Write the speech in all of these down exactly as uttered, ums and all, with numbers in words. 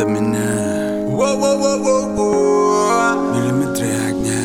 до меня миллиметры огня.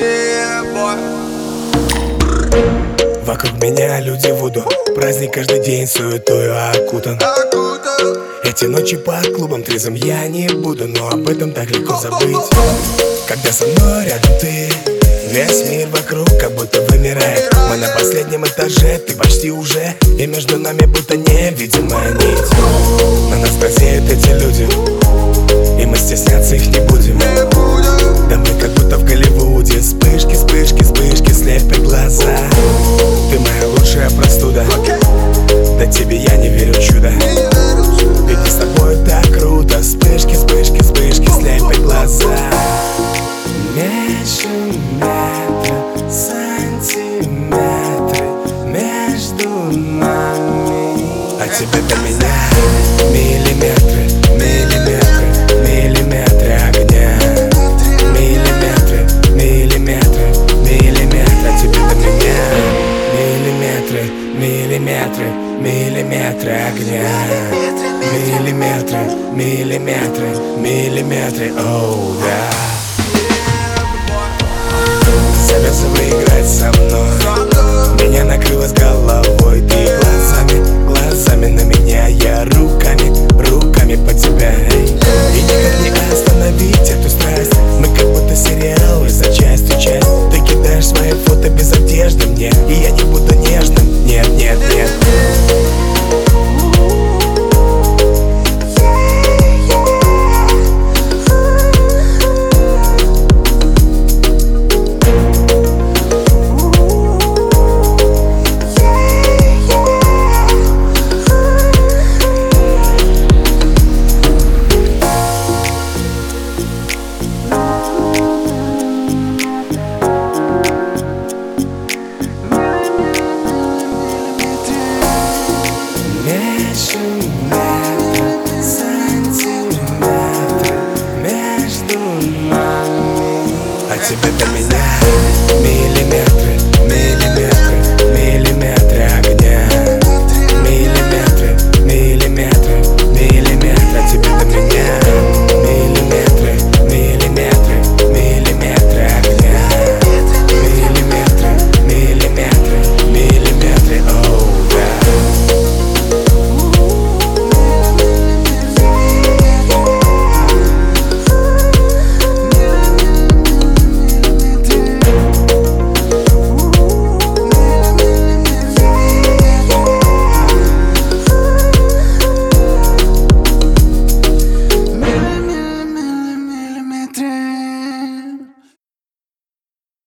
Вокруг меня люди вуду, праздник каждый день суетою окутан. Эти ночи по клубам трезвым я не буду, но об этом так легко забыть. Когда со мной рядом ты, весь мир вокруг как будто вымирает. Мы на последнем этаже, ты почти уже, и между нами будто невидимая нить. На нас глазеют эти люди, и мы стесняться их не будем. Да мы как будто в Голливуде. Вспышки, вспышки, вспышки слепят глаза. Ты моя лучшая простуда, да тебе я не верю в чудо. Ведь не с тобой так круто. Вспышки, вспышки, вспышки слепят глаза. Меньше метра, сантиметры между нами. А тебе до меня миллиметры, миллиметры, миллиметры огня. Миллиметры, миллиметры, миллиметры. А тебе до меня миллиметры, миллиметры, миллиметры огня. Миллиметры, миллиметры, миллиметры, оу, да. Завязывай играть со мной. Меня накрыло с головой. Ты глазами, глазами на меня. Я руками, руками по тебя, эй. И никак не остановить эту страсть. Мы как будто сериалы за частью часть. Ты кидаешь свои фото без одежды мне, и я не буду нежным. Нет, нет, нет. Меньше метра, сантиметры между нами. А тебе до меня